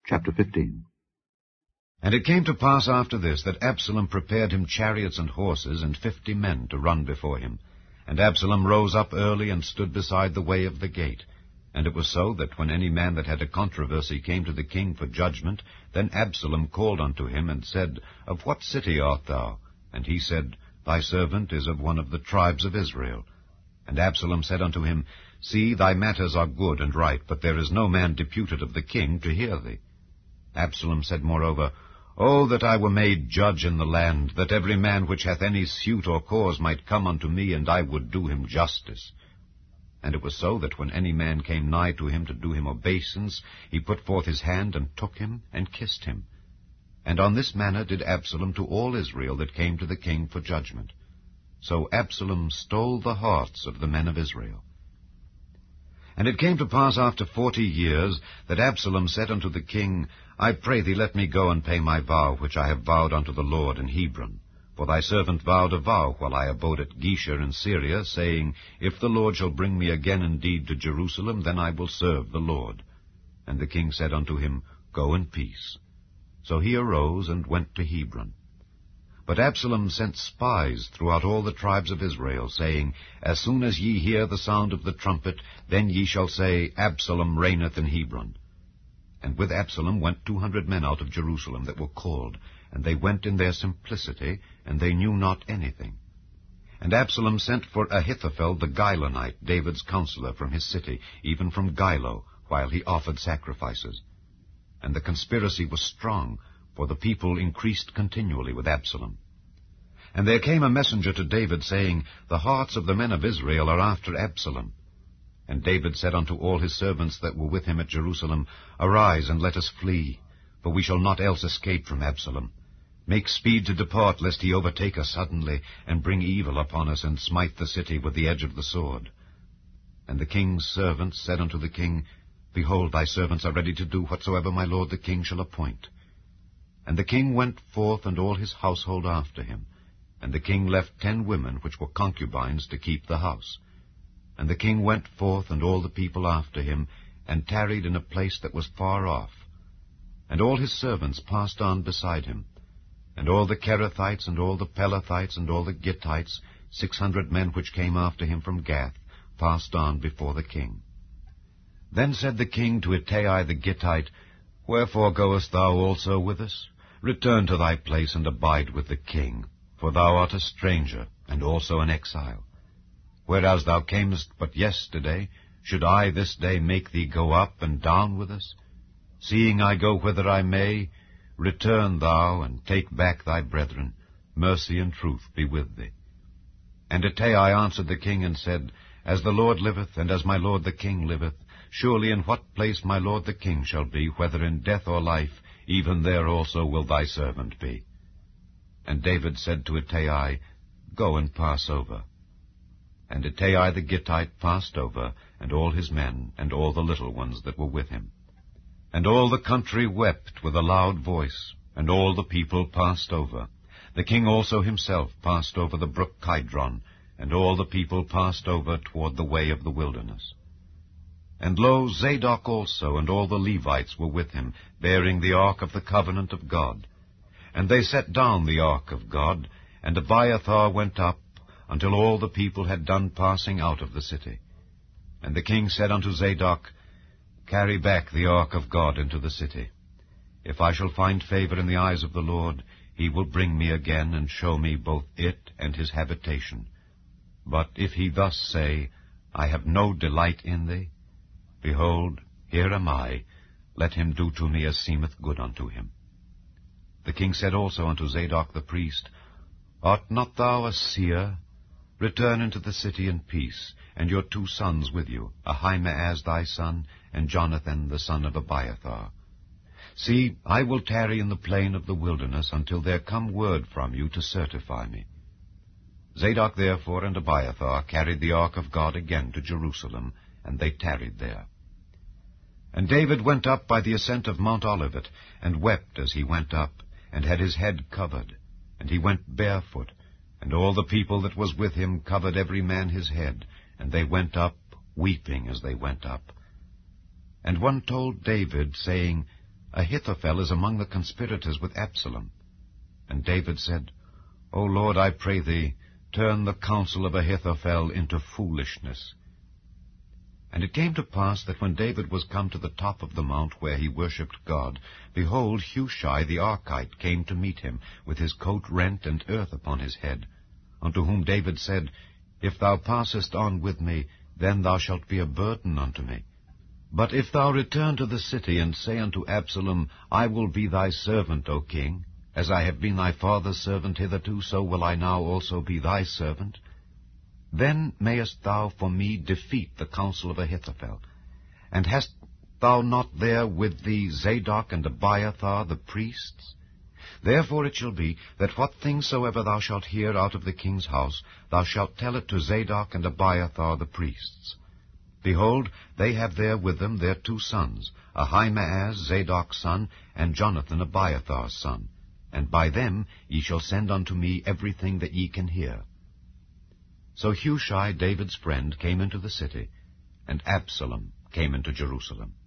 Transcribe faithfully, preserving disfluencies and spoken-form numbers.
Chapter fifteen. And it came to pass after this that Absalom prepared him chariots and horses and fifty men to run before him. And Absalom rose up early and stood beside the way of the gate. And it was so that when any man that had a controversy came to the king for judgment, then Absalom called unto him and said, Of what city art thou? And he said, Thy servant is of one of the tribes of Israel. And Absalom said unto him, See, thy matters are good and right, but there is no man deputed of the king to hear thee. Absalom said moreover, O that I were made judge in the land, that every man which hath any suit or cause might come unto me, and I would do him justice. And it was so that when any man came nigh to him to do him obeisance, he put forth his hand, and took him, and kissed him. And on this manner did Absalom to all Israel that came to the king for judgment. So Absalom stole the hearts of the men of Israel. And it came to pass after forty years, that Absalom said unto the king, I pray thee, let me go and pay my vow, which I have vowed unto the Lord in Hebron. For thy servant vowed a vow while I abode at Geshur in Syria, saying, If the Lord shall bring me again indeed to Jerusalem, then I will serve the Lord. And the king said unto him, Go in peace. So he arose and went to Hebron. But Absalom sent spies throughout all the tribes of Israel, saying, As soon as ye hear the sound of the trumpet, then ye shall say, Absalom reigneth in Hebron. And with Absalom went two hundred men out of Jerusalem that were called, and they went in their simplicity, and they knew not anything. And Absalom sent for Ahithophel the Gilonite, David's counselor, from his city, even from Gilo, while he offered sacrifices. And the conspiracy was strong, for the people increased continually with Absalom. And there came a messenger to David, saying, The hearts of the men of Israel are after Absalom. And David said unto all his servants that were with him at Jerusalem, Arise, and let us flee, for we shall not else escape from Absalom. Make speed to depart, lest he overtake us suddenly, and bring evil upon us, and smite the city with the edge of the sword. And the king's servants said unto the king, Behold, thy servants are ready to do whatsoever my lord the king shall appoint. And the king went forth, and all his household after him. And the king left ten women which were concubines to keep the house. And the king went forth, and all the people after him, and tarried in a place that was far off. And all his servants passed on beside him. And all the Kerethites, and all the Pelethites, and all the Gittites, six hundred men which came after him from Gath, passed on before the king. Then said the king to Ittai the Gittite, Wherefore goest thou also with us? Return to thy place, and abide with the king, for thou art a stranger, and also an exile. Whereas thou camest but yesterday, should I this day make thee go up and down with us? Seeing I go whither I may, return thou, and take back thy brethren. Mercy and truth be with thee. And Ittai answered the king, and said, As the Lord liveth, and as my lord the king liveth, surely in what place my lord the king shall be, whether in death or life, even there also will thy servant be. And David said to Ittai, Go and pass over. And Ittai the Gittite passed over, and all his men, and all the little ones that were with him. And all the country wept with a loud voice, and all the people passed over. The king also himself passed over the brook Kidron, and all the people passed over toward the way of the wilderness. And lo, Zadok also and all the Levites were with him, bearing the ark of the covenant of God. And they set down the ark of God, and Abiathar went up, until all the people had done passing out of the city. And the king said unto Zadok, Carry back the ark of God into the city. If I shall find favor in the eyes of the Lord, he will bring me again, and show me both it and his habitation. But if he thus say, I have no delight in thee, behold, here am I, let him do to me as seemeth good unto him. The king said also unto Zadok the priest, Art not thou a seer? Return into the city in peace, and your two sons with you, Ahimaaz thy son, and Jonathan the son of Abiathar. See, I will tarry in the plain of the wilderness until there come word from you to certify me. Zadok therefore and Abiathar carried the ark of God again to Jerusalem, and they tarried there. And David went up by the ascent of Mount Olivet, and wept as he went up, and had his head covered, and he went barefoot, and all the people that was with him covered every man his head, and they went up, weeping as they went up. And one told David, saying, Ahithophel is among the conspirators with Absalom. And David said, O Lord, I pray thee, turn the counsel of Ahithophel into foolishness. And it came to pass that when David was come to the top of the mount where he worshipped God, behold, Hushai the Archite came to meet him, with his coat rent and earth upon his head. Unto whom David said, If thou passest on with me, then thou shalt be a burden unto me. But if thou return to the city, and say unto Absalom, I will be thy servant, O king, as I have been thy father's servant hitherto, so will I now also be thy servant, then mayest thou for me defeat the counsel of Ahithophel. And hast thou not there with thee Zadok and Abiathar the priests? Therefore it shall be, that what things soever thou shalt hear out of the king's house, thou shalt tell it to Zadok and Abiathar the priests. Behold, they have there with them their two sons, Ahimaaz Zadok's son, and Jonathan Abiathar's son. And by them ye shall send unto me everything that ye can hear. So Hushai, David's friend, came into the city, and Absalom came into Jerusalem.